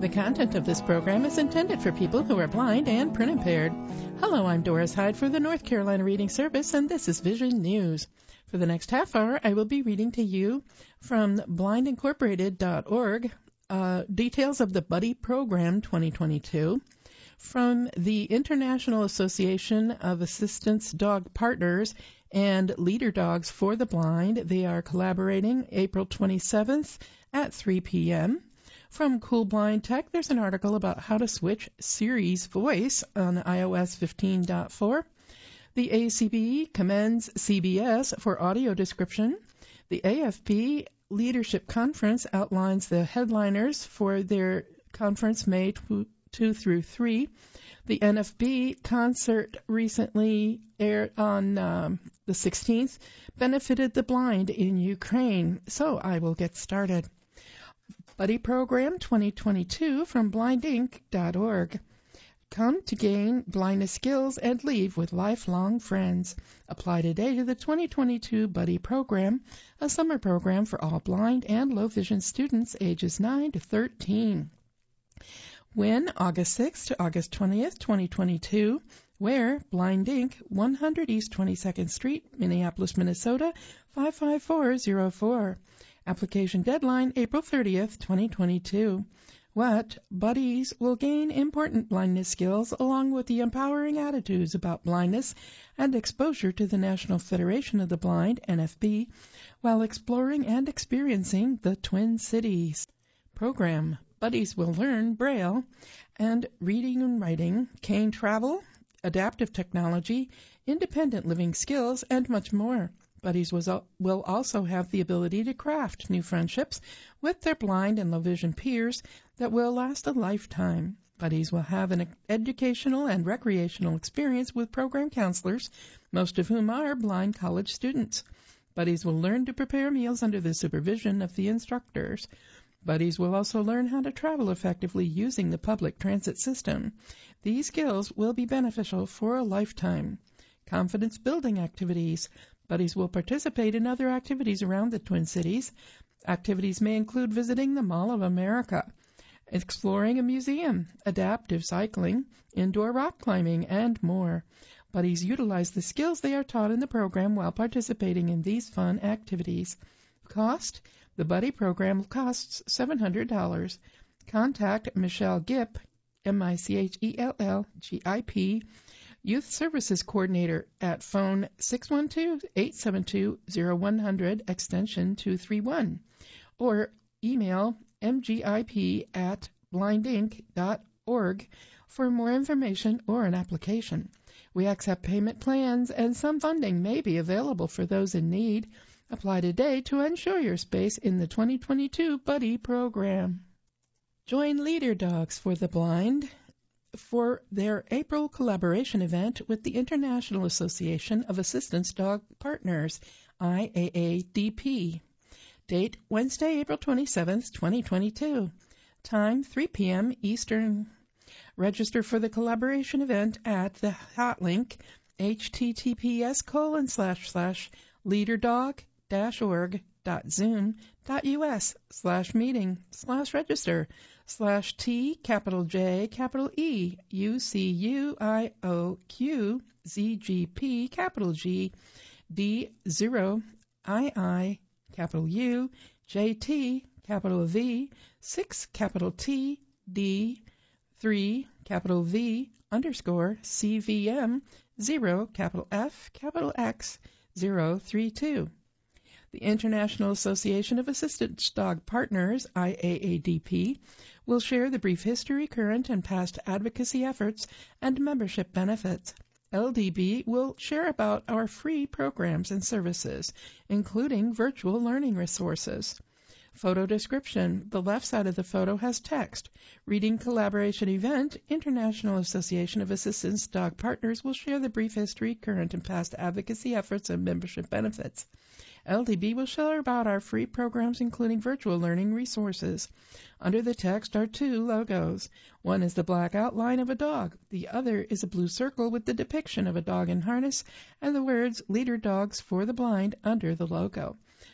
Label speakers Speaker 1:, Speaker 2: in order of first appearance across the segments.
Speaker 1: The content of this program is intended for people who are blind and print impaired. Hello, I'm Doris Hyde for the North Carolina Reading Service, and this is Vision News. For the next half hour, I will be reading to you from blindincorporated.org details of the Buddy Program 2022. From the International Association of Assistance Dog Partners and Leader Dogs for the Blind, they are collaborating April 27th at 3 p.m. From Cool Blind Tech, there's an article about how to switch Siri's voice on iOS 15.4. The ACB commends CBS for audio description. The AFP Leadership Conference outlines the headliners for their conference May 2 through 3. The NFB concert recently aired on the 16th benefited the blind in Ukraine. So I will get started. Buddy Program 2022 from blindinc.org. Come to gain blindness skills and leave with lifelong friends. Apply today to the 2022 Buddy Program, a summer program for all blind and low vision students ages 9 to 13. When August 6th to August 20th, 2022, where Blind Inc., 100 East 22nd Street, Minneapolis, Minnesota, 55404. Application deadline April 30th, 2022. What buddies will gain important blindness skills along with the empowering attitudes about blindness and exposure to the National Federation of the Blind, NFB, while exploring and experiencing the Twin Cities. Program. Buddies will learn Braille and reading and writing, cane travel, adaptive technology, independent living skills, and much more. Buddies will also have the ability to craft new friendships with their blind and low vision peers that will last a lifetime. Buddies will have an educational and recreational experience with program counselors, most of whom are blind college students. Buddies will learn to prepare meals under the supervision of the instructors. Buddies will also learn how to travel effectively using the public transit system. These skills will be beneficial for a lifetime. Confidence-building activities. Buddies will participate in other activities around the Twin Cities. Activities may include visiting the Mall of America, exploring a museum, adaptive cycling, indoor rock climbing, and more. Buddies utilize the skills they are taught in the program while participating in these fun activities. Cost? The Buddy program costs $700. Contact Michelle Gipp, MICHELLGIP, Youth Services Coordinator at phone 612-872-0100, extension 231, or email mgip@blindinc.org for more information or an application. We accept payment plans, and some funding may be available for those in need. Apply today to ensure your space in the 2022 Buddy Program. Join Leader Dogs for the Blind for their April collaboration event with the International Association of Assistance Dog Partners, IAADP. Date, Wednesday, April 27th, 2022. Time, 3 p.m. Eastern. Register for the collaboration event at the hotlink, https://leaderDog-org.zoom.us/meeting/register/T_V_F_X032. The International Association of Assistance Dog Partners, IAADP, will share the brief history, current, and past advocacy efforts and membership benefits. LDB will share about our free programs and services, including virtual learning resources. Photo description. The left side of the photo has text. Reading collaboration event. International Association of Assistance Dog Partners will share the brief history, current, and past advocacy efforts and membership benefits. LDB will share about our free programs, including virtual learning resources. Under the text are two logos. One is the black outline of a dog. The other is a blue circle with the depiction of a dog in harness and the words Leader Dogs for the Blind under the logo.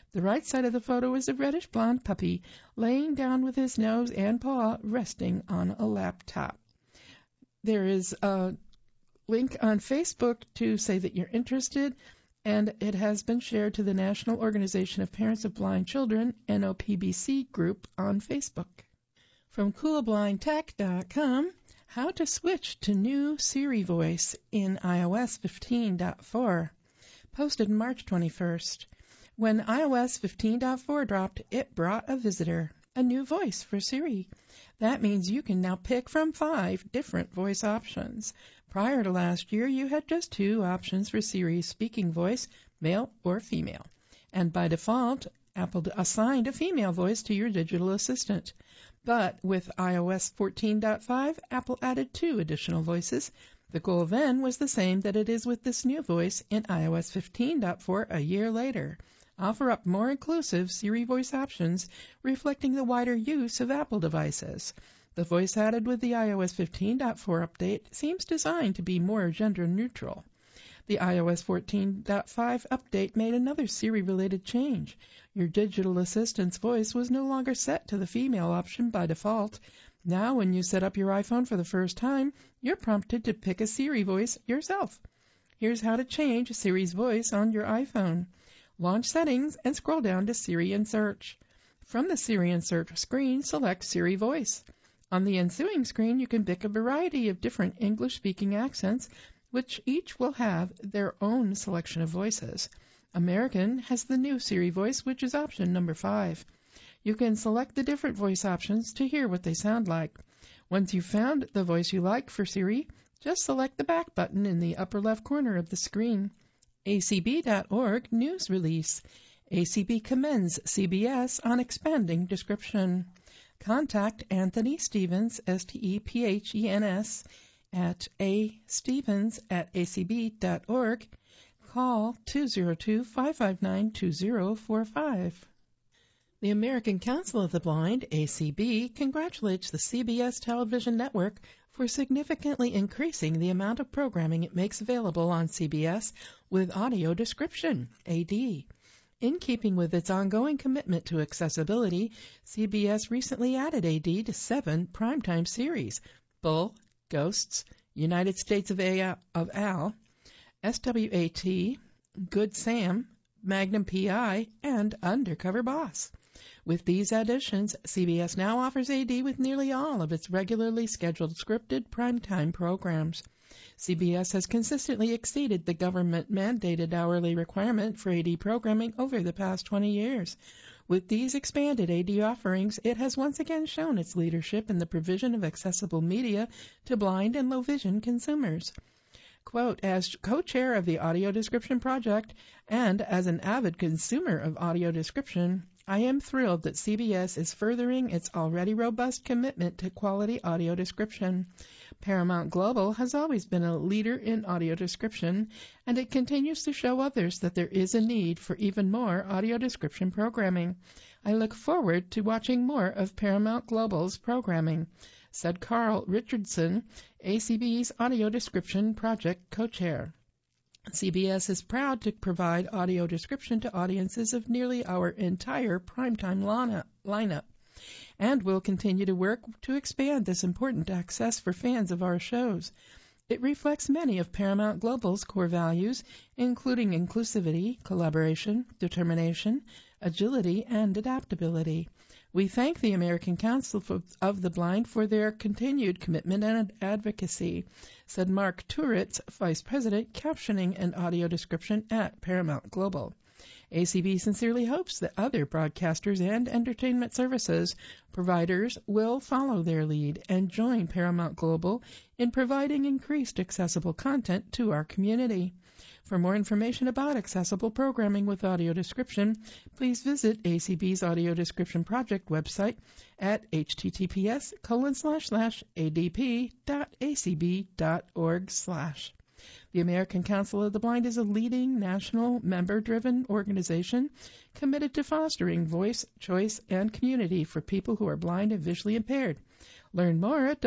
Speaker 1: The right side of the photo is a reddish-blonde puppy laying down with his nose and paw resting on a laptop. There is a link on Facebook to say that you're interested, and it has been shared to the National Organization of Parents of Blind Children, NOPBC group on Facebook. From coolblindtech.com, how to switch to new Siri voice in iOS 15.4, posted March 21st. When iOS 15.4 dropped, it brought a visitor, a new voice for Siri. That means you can now pick from 5 different voice options. Prior to last year, you had just 2 options for Siri's speaking voice, male or female. And by default, Apple assigned a female voice to your digital assistant. But with iOS 14.5, Apple added 2 additional voices. The goal then was the same that it is with this new voice in iOS 15.4 a year later. Offer up more inclusive Siri voice options reflecting the wider use of Apple devices. The voice added with the iOS 15.4 update seems designed to be more gender neutral. The iOS 14.5 update made another Siri-related change. Your digital assistant's voice was no longer set to the female option by default. Now, when you set up your iPhone for the first time, you're prompted to pick a Siri voice yourself. Here's how to change Siri's voice on your iPhone. Launch Settings and scroll down to Siri and Search. From the Siri and Search screen, select Siri Voice. On the ensuing screen, you can pick a variety of different English-speaking accents, which each will have their own selection of voices. American has the new Siri voice, which is option number 5. You can select the different voice options to hear what they sound like. Once you've found the voice you like for Siri, just select the back button in the upper left corner of the screen. ACB.org News Release. ACB commends CBS on expanding description. Contact Anthony Stevens, Stephens, at astevens@acb.org. Call 202-559-2045. The American Council of the Blind, ACB, congratulates the CBS television network for significantly increasing the amount of programming it makes available on CBS with audio description, AD. In keeping with its ongoing commitment to accessibility, CBS recently added AD to 7 primetime series: Bull, Ghosts, United States of Al, SWAT, Good Sam, Magnum P.I., and Undercover Boss. With these additions, CBS now offers AD with nearly all of its regularly scheduled scripted primetime programs. CBS has consistently exceeded the government-mandated hourly requirement for AD programming over the past 20 years. With these expanded AD offerings, it has once again shown its leadership in the provision of accessible media to blind and low-vision consumers. Quote, as co-chair of the Audio Description Project and as an avid consumer of audio description, I am thrilled that CBS is furthering its already robust commitment to quality audio description. Paramount Global has always been a leader in audio description, and it continues to show others that there is a need for even more audio description programming. I look forward to watching more of Paramount Global's programming, said Carl Richardson, ACB's Audio Description Project co-chair. CBS is proud to provide audio description to audiences of nearly our entire primetime lineup, and will continue to work to expand this important access for fans of our shows. It reflects many of Paramount Global's core values, including inclusivity, collaboration, determination, agility, and adaptability. We thank the American Council of the Blind for their continued commitment and advocacy, said Mark Turitz, Vice President, Captioning and Audio Description at Paramount Global. ACB sincerely hopes that other broadcasters and entertainment services providers will follow their lead and join Paramount Global in providing increased accessible content to our community. For more information about accessible programming with audio description, please visit ACB's Audio Description Project website at https://adp.acb.org/. The American Council of the Blind is a leading national member-driven organization committed to fostering voice, choice, and community for people who are blind and visually impaired. Learn more at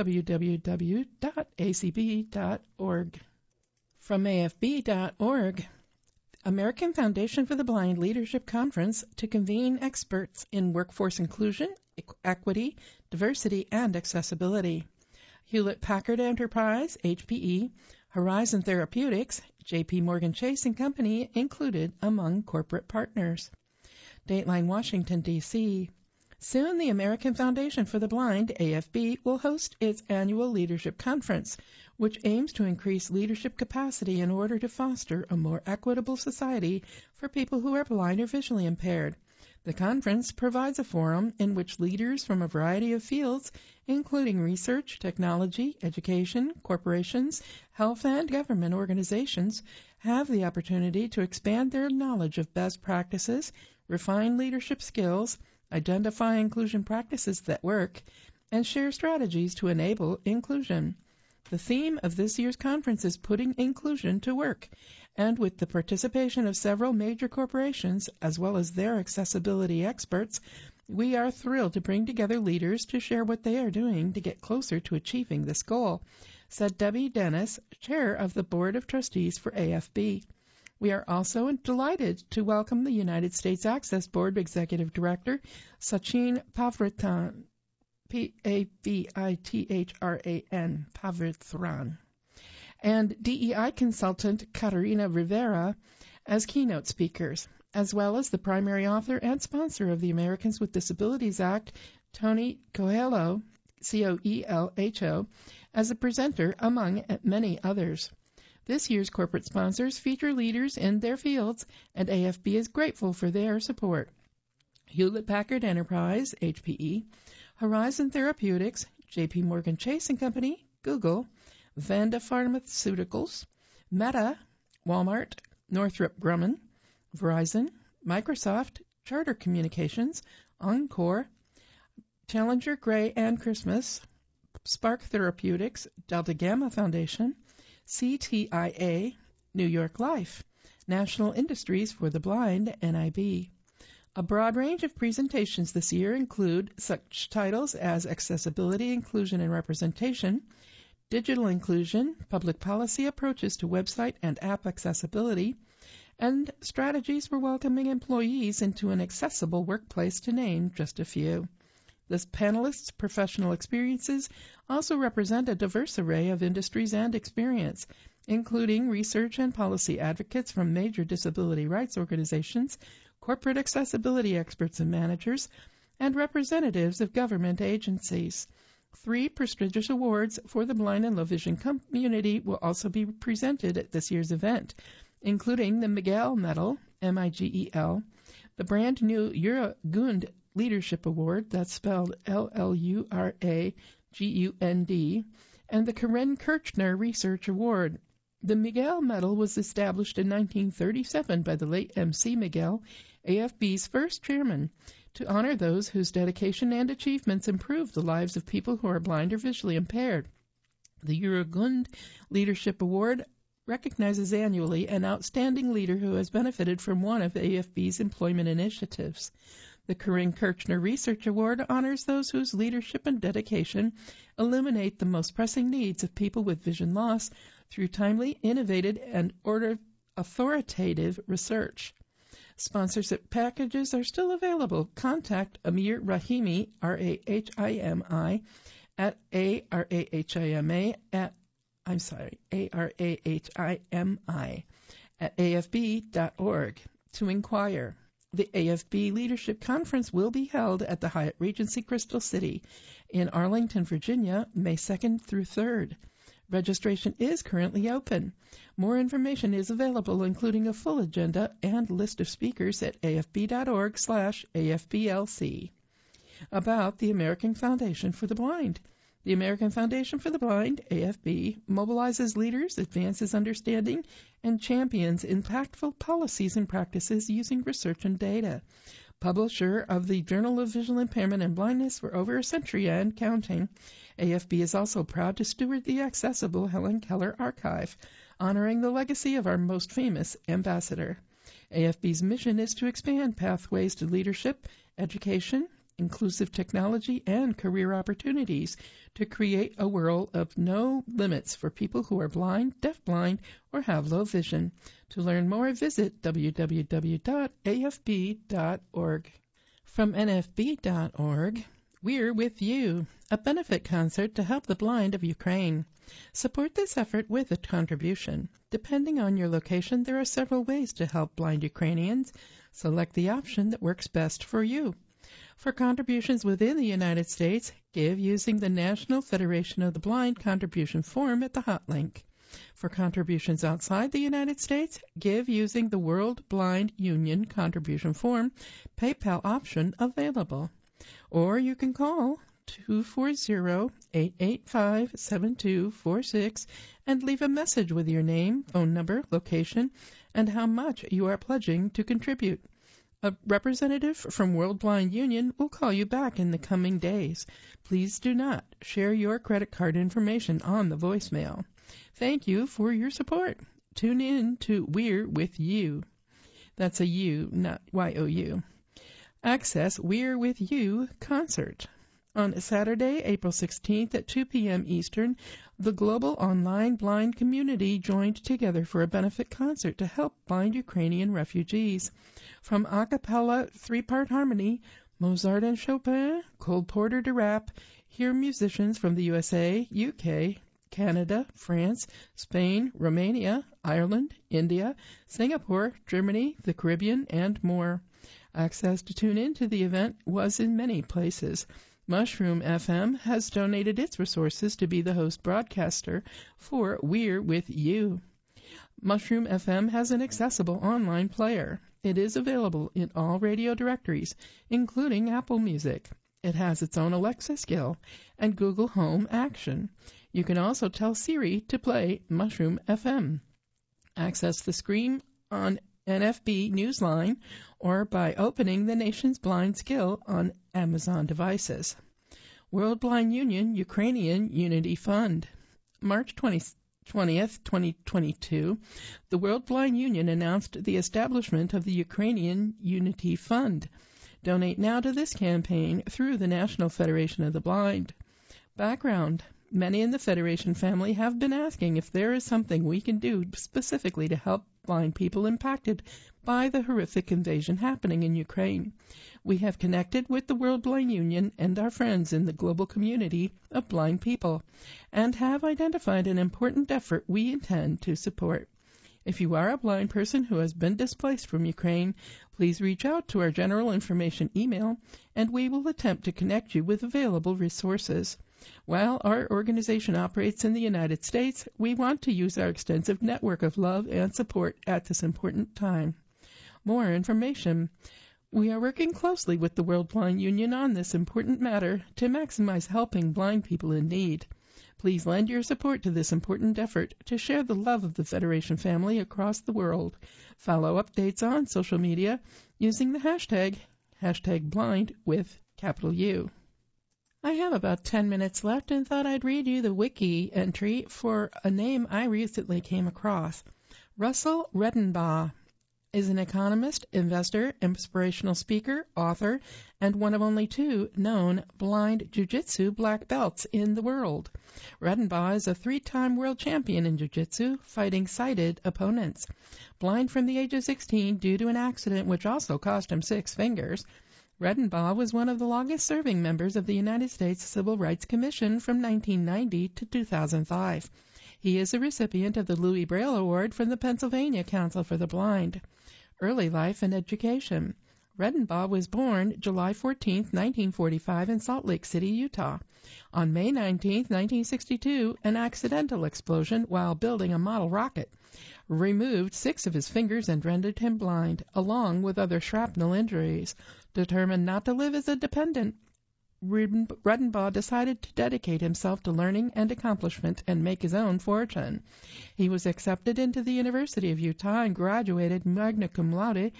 Speaker 1: www.acb.org. From AFB.org, American Foundation for the Blind Leadership Conference to convene experts in workforce inclusion, equity, diversity, and accessibility. Hewlett-Packard Enterprise, HPE, Horizon Therapeutics, J.P. Morgan Chase & Company included among corporate partners. Dateline, Washington, D.C. Soon, the American Foundation for the Blind, AFB, will host its annual leadership conference, which aims to increase leadership capacity in order to foster a more equitable society for people who are blind or visually impaired. The conference provides a forum in which leaders from a variety of fields, including research, technology, education, corporations, health, and government organizations, have the opportunity to expand their knowledge of best practices, refine leadership skills, identify inclusion practices that work, and share strategies to enable inclusion. The theme of this year's conference is Putting Inclusion to Work, and with the participation of several major corporations, as well as their accessibility experts, we are thrilled to bring together leaders to share what they are doing to get closer to achieving this goal, said Debbie Dennis, Chair of the Board of Trustees for AFB. We are also delighted to welcome the United States Access Board Executive Director, Sachin Pavrithan, P-A-V-I-T-H-R-A-N, Pavrithan, and DEI consultant Catarina Rivera as keynote speakers, as well as the primary author and sponsor of the Americans with Disabilities Act, Tony Coelho, C-O-E-L-H-O, as a presenter, among many others. This year's corporate sponsors feature leaders in their fields, and AFB is grateful for their support. Hewlett-Packard Enterprise, HPE, Horizon Therapeutics, J.P. Morgan Chase & Company, Google, Vanda Pharmaceuticals, Meta, Walmart, Northrop Grumman, Verizon, Microsoft, Charter Communications, Encore, Challenger Gray and Christmas, Spark Therapeutics, Delta Gamma Foundation, CTIA, New York Life, National Industries for the Blind, NIB. A broad range of presentations this year include such titles as Accessibility, Inclusion, and Representation, Digital Inclusion, Public Policy Approaches to Website and App Accessibility, and Strategies for Welcoming Employees into an Accessible Workplace, to name just a few. The panelists' professional experiences also represent a diverse array of industries and experience, including research and policy advocates from major disability rights organizations, corporate accessibility experts and managers, and representatives of government agencies. 3 prestigious awards for the blind and low vision community will also be presented at this year's event, including the Miguel Medal, M-I-G-E-L, the brand new Uragund Leadership Award, that's spelled L-L-U-R-A-G-U-N-D, and the Karen Kirchner Research Award. The Miguel Medal was established in 1937 by the late M.C. Miguel, AFB's first chairman, to honor those whose dedication and achievements improve the lives of people who are blind or visually impaired. The Uragund Leadership Award recognizes annually an outstanding leader who has benefited from one of AFB's employment initiatives. The Karen Kirchner Research Award honors those whose leadership and dedication illuminate the most pressing needs of people with vision loss through timely, innovative, and authoritative research. Sponsorship packages are still available. Contact Amir Rahimi, R-A-H-I-M-I, at A-R-A-H-I-M-A at A-R-A-H-I-M-I at afb.org to inquire. The AFB Leadership Conference will be held at the Hyatt Regency Crystal City in Arlington, Virginia, May 2nd through 3rd. Registration is currently open. More information is available, including a full agenda and list of speakers at afb.org/AFBLC. About the American Foundation for the Blind. The American Foundation for the Blind, AFB, mobilizes leaders, advances understanding, and champions impactful policies and practices using research and data. Publisher of the Journal of Visual Impairment and Blindness for over a century and counting, AFB is also proud to steward the accessible Helen Keller Archive, honoring the legacy of our most famous ambassador. AFB's mission is to expand pathways to leadership, education, inclusive technology, and career opportunities to create a world of no limits for people who are blind, deafblind, or have low vision. To learn more, visit www.afb.org. From nfb.org, We're With You, a benefit concert to help the blind of Ukraine. Support this effort with a contribution. Depending on your location, there are several ways to help blind Ukrainians. Select the option that works best for you. For contributions within the United States, give using the National Federation of the Blind contribution form at the hot link. For contributions outside the United States, give using the World Blind Union contribution form, PayPal option available. Or you can call 240-885-7246 and leave a message with your name, phone number, location, and how much you are pledging to contribute. A representative from World Blind Union will call you back in the coming days. Please do not share your credit card information on the voicemail. Thank you for your support. Tune in to We're With You. That's a U, not Y-O-U. Access We're With You concert. On Saturday, April 16th at 2 p.m. Eastern, the global online blind community joined together for a benefit concert to help blind Ukrainian refugees. From a cappella three-part harmony, Mozart and Chopin, Cole Porter to rap, hear musicians from the USA, UK, Canada, France, Spain, Romania, Ireland, India, Singapore, Germany, the Caribbean, and more. Access to tune in to the event was in many places. Mushroom FM has donated its resources to be the host broadcaster for We're With You. Mushroom FM has an accessible online player. It is available in all radio directories, including Apple Music. It has its own Alexa skill and Google Home action. You can also tell Siri to play Mushroom FM. Access the screen on NFB Newsline or by opening the Nation's Blind Skill on Amazon devices. World Blind Union Ukrainian Unity Fund. March 20th, 2022, the World Blind Union announced the establishment of the Ukrainian Unity Fund. Donate now to this campaign through the National Federation of the Blind. Background. Many in the Federation family have been asking if there is something we can do specifically to help blind people impacted by the horrific invasion happening in Ukraine. We have connected with the World Blind Union and our friends in the global community of blind people and have identified an important effort we intend to support. If you are a blind person who has been displaced from Ukraine, please reach out to our general information email and we will attempt to connect you with available resources. While our organization operates in the United States, we want to use our extensive network of love and support at this important time. More information. We are working closely with the World Blind Union on this important matter to maximize helping blind people in need. Please lend your support to this important effort to share the love of the Federation family across the world. Follow updates on social media using the hashtag #blindwith_U. I have about 10 minutes left and thought I'd read you the wiki entry for a name I recently came across. Russell Redenbaugh is an economist, investor, inspirational speaker, author, and one of only 2 known blind jiu-jitsu black belts in the world. Redenbaugh is a 3-time world champion in jiu-jitsu, fighting sighted opponents. Blind from the age of 16 due to an accident which also cost him 6 fingers, Redenbaugh was one of the longest-serving members of the United States Civil Rights Commission from 1990 to 2005. He is a recipient of the Louis Braille Award from the Pennsylvania Council for the Blind. Early life and education. Redenbaugh was born July 14, 1945 in Salt Lake City, Utah. On May 19, 1962, an accidental explosion while building a model rocket removed 6 of his fingers and rendered him blind, along with other shrapnel injuries. Determined not to live as a dependent, Redenbaugh decided to dedicate himself to learning and accomplishment and make his own fortune. He was accepted into the University of Utah and graduated magna cum laude in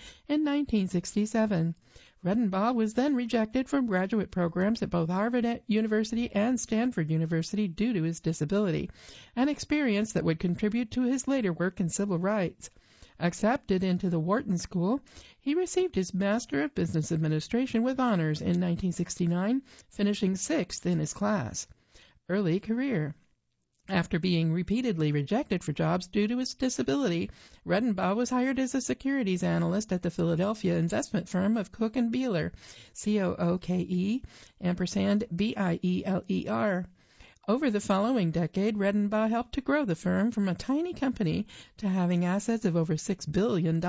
Speaker 1: 1967. Redenbaugh was then rejected from graduate programs at both Harvard University and Stanford University due to his disability, an experience that would contribute to his later work in civil rights. Accepted into the Wharton School, he received his Master of Business Administration with honors in 1969, finishing 6th in his class. Early career. After being repeatedly rejected for jobs due to his disability, Redenbaugh was hired as a securities analyst at the Philadelphia investment firm of Cook and Bieler, COOKE, &Bieler. Over the following decade, Redenbaugh helped to grow the firm from a tiny company to having assets of over $6 billion,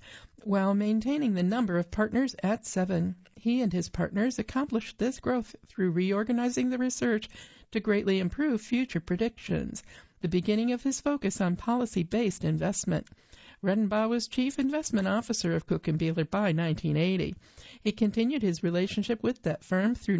Speaker 1: while maintaining the number of partners at 7. He and his partners accomplished this growth through reorganizing the research to greatly improve future predictions, the beginning of his focus on policy-based investment. Redenbaugh was Chief Investment Officer of Cook & Bieler by 1980. He continued his relationship with that firm through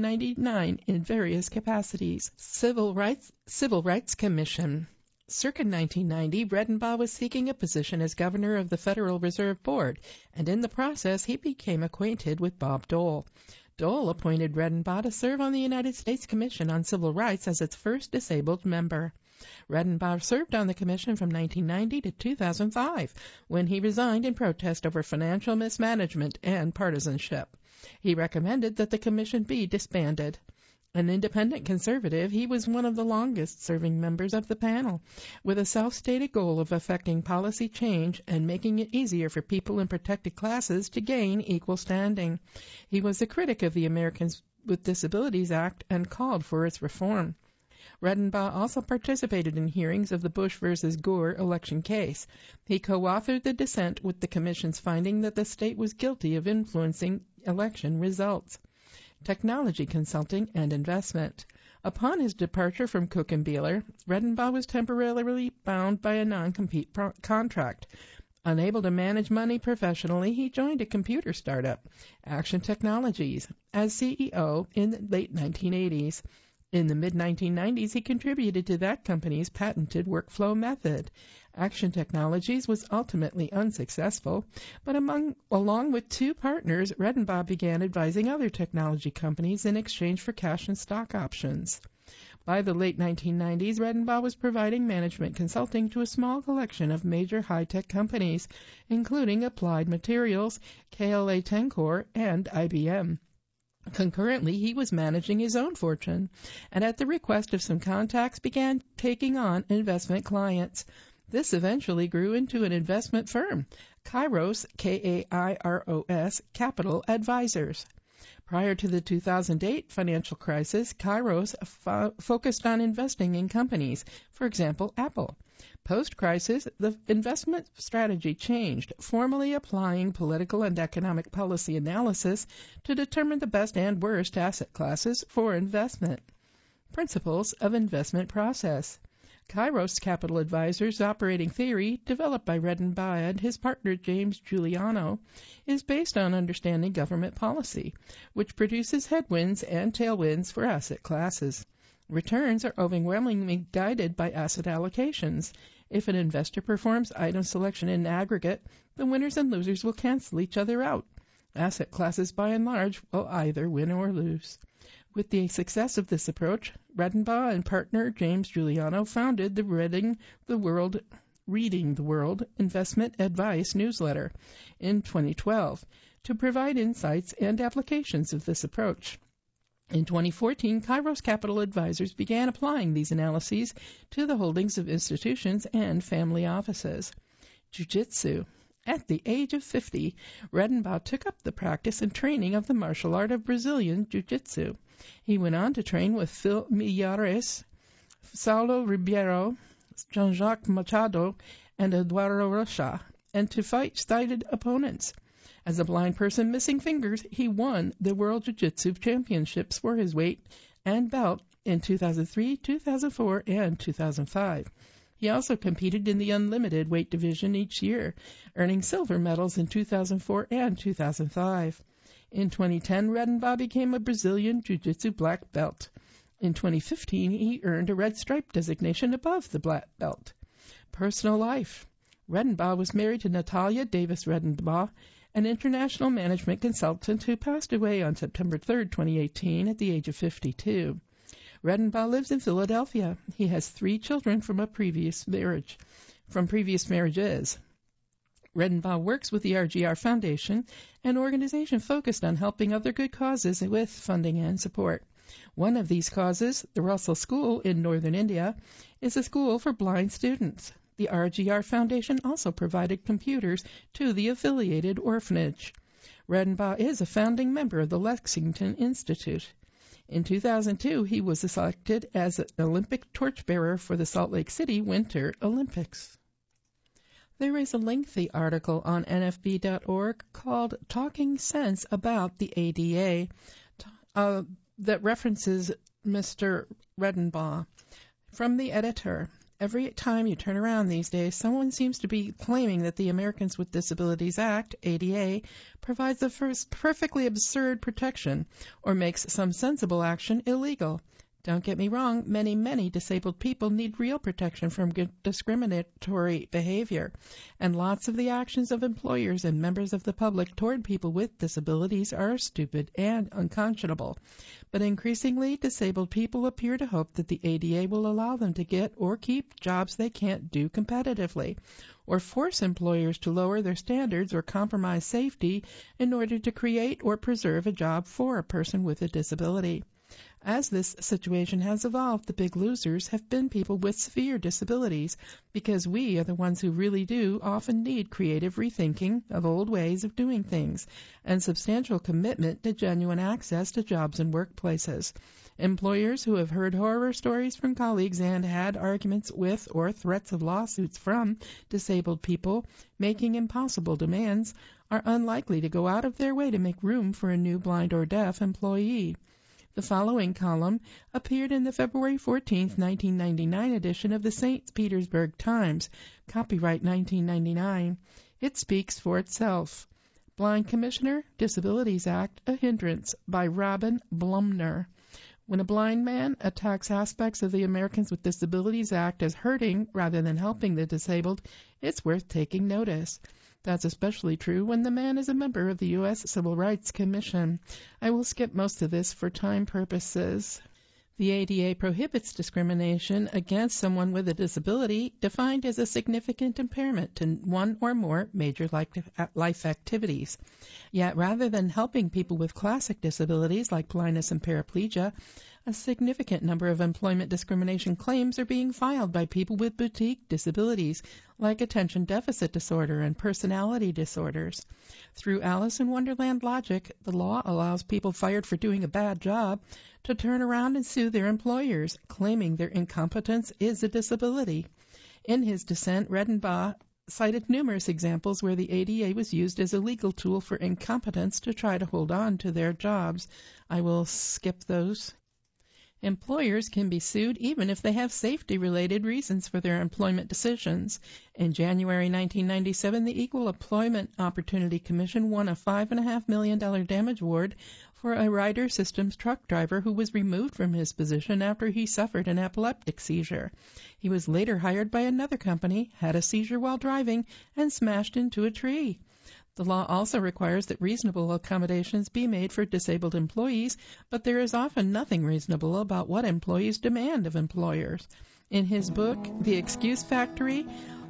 Speaker 1: 1999 in various capacities. Civil Rights Commission. Circa 1990, Redenbaugh was seeking a position as governor of the Federal Reserve Board, and in the process he became acquainted with Bob Dole. Dole appointed Redenbaugh to serve on the United States Commission on Civil Rights as its first disabled member. Redenbaugh served on the commission from 1990 to 2005, when he resigned in protest over financial mismanagement and partisanship. He recommended that the commission be disbanded. An independent conservative, he was one of the longest-serving members of the panel, with a self-stated goal of effecting policy change and making it easier for people in protected classes to gain equal standing. He was a critic of the Americans with Disabilities Act and called for its reform. Redenbaugh also participated in hearings of the Bush versus Gore election case. He co-authored the dissent with the commission's finding that the state was guilty of influencing election results. Technology consulting and investment. Upon his departure from Cook & Bieler, Redenbaugh was temporarily bound by a non-compete contract. Unable to manage money professionally, he joined a computer startup, Action Technologies, as CEO in the late 1980s. In the mid-1990s, he contributed to that company's patented workflow method. Action Technologies was ultimately unsuccessful, but along with 2 partners, Redenbaugh began advising other technology companies in exchange for cash and stock options. By the late 1990s, Redenbaugh was providing management consulting to a small collection of major high-tech companies, including Applied Materials, KLA-Tencor, and IBM. Concurrently, he was managing his own fortune, and at the request of some contacts began taking on investment clients. This eventually grew into an investment firm, Kairos, K-A-I-R-O-S, Capital Advisors. Prior to the 2008 financial crisis, Kairos focused on investing in companies, for example, Apple. Post-crisis, the investment strategy changed, formally applying political and economic policy analysis to determine the best and worst asset classes for investment. Principles of investment process. Kairos Capital Advisors' operating theory, developed by Redenbaugh and his partner James Giuliano, is based on understanding government policy, which produces headwinds and tailwinds for asset classes. Returns are overwhelmingly guided by asset allocations. If an investor performs item selection in aggregate, the winners and losers will cancel each other out. Asset classes, by and large, will either win or lose. With the success of this approach, Redenbaugh and partner James Giuliano founded the Reading the World Investment Advice newsletter in 2012 to provide insights and applications of this approach. In 2014, Kairos Capital Advisors began applying these analyses to the holdings of institutions and family offices. Jiu-Jitsu. At the age of 50, Redenbaugh took up the practice and training of the martial art of Brazilian Jiu-Jitsu. He went on to train with Phil Millares, Saulo Ribeiro, Jean-Jacques Machado, and Eduardo Rocha, and to fight sighted opponents. As a blind person missing fingers, he won the World Jiu-Jitsu Championships for his weight and belt in 2003, 2004, and 2005. He also competed in the unlimited weight division each year, earning silver medals in 2004 and 2005. In 2010, Redenbaugh became a Brazilian Jiu-Jitsu black belt. In 2015, he earned a red stripe designation above the black belt. Personal life. Redenbaugh was married to Natalia Davis Redenbaugh, an international management consultant who passed away on September 3, 2018, at the age of 52. Redenbaugh lives in Philadelphia. He has 3 children from previous marriages. Redenbaugh works with the RGR Foundation, an organization focused on helping other good causes with funding and support. One of these causes, the Russell School in northern India, is a school for blind students. The RGR Foundation also provided computers to the affiliated orphanage. Redenbaugh is a founding member of the Lexington Institute. In 2002, he was selected as an Olympic torchbearer for the Salt Lake City Winter Olympics. There is a lengthy article on NFB.org called Talking Sense About the ADA that references Mr. Redenbaugh. From the editor, every time you turn around these days, someone seems to be claiming that the Americans with Disabilities Act, ADA, provides the first perfectly absurd protection or makes some sensible action illegal. Don't get me wrong, many disabled people need real protection from discriminatory behavior, and lots of the actions of employers and members of the public toward people with disabilities are stupid and unconscionable. But increasingly, disabled people appear to hope that the ADA will allow them to get or keep jobs they can't do competitively, or force employers to lower their standards or compromise safety in order to create or preserve a job for a person with a disability. As this situation has evolved, the big losers have been people with severe disabilities, because we are the ones who really do often need creative rethinking of old ways of doing things and substantial commitment to genuine access to jobs and workplaces. Employers who have heard horror stories from colleagues and had arguments with or threats of lawsuits from disabled people making impossible demands are unlikely to go out of their way to make room for a new blind or deaf employee. The following column appeared in the February 14, 1999 edition of the St. Petersburg Times, copyright 1999. It speaks for itself. Blind Commissioner, Disabilities Act, a Hindrance, by Robin Blumner. When a blind man attacks aspects of the Americans with Disabilities Act as hurting rather than helping the disabled, it's worth taking notice. That's especially true when the man is a member of the U.S. Civil Rights Commission. I will skip most of this for time purposes. The ADA prohibits discrimination against someone with a disability defined as a significant impairment to one or more major life activities. Yet rather than helping people with classic disabilities like blindness and paraplegia, a significant number of employment discrimination claims are being filed by people with boutique disabilities like attention deficit disorder and personality disorders. Through Alice in Wonderland logic, the law allows people fired for doing a bad job to turn around and sue their employers, claiming their incompetence is a disability. In his dissent, Redenbaugh cited numerous examples where the ADA was used as a legal tool for incompetence to try to hold on to their jobs. I will skip those. Employers can be sued even if they have safety-related reasons for their employment decisions. In January 1997, the Equal Employment Opportunity Commission won a $5.5 million damage award for a Ryder Systems truck driver who was removed from his position after he suffered an epileptic seizure. He was later hired by another company, had a seizure while driving, and smashed into a tree. The law also requires that reasonable accommodations be made for disabled employees, but there is often nothing reasonable about what employees demand of employers. In his book, The Excuse Factory,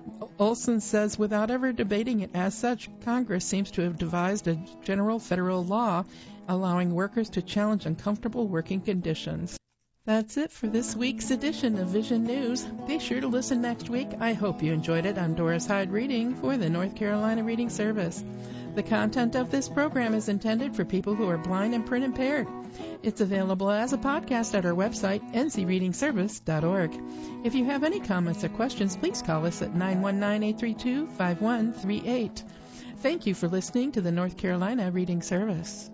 Speaker 1: Olson says, without ever debating it as such, Congress seems to have devised a general federal law allowing workers to challenge uncomfortable working conditions. That's it for this week's edition of Vision News. Be sure to listen next week. I hope you enjoyed it. I'm Doris Hyde reading for the North Carolina Reading Service. The content of this program is intended for people who are blind and print impaired. It's available as a podcast at our website, ncreadingservice.org. If you have any comments or questions, please call us at 919-832-5138. Thank you for listening to the North Carolina Reading Service.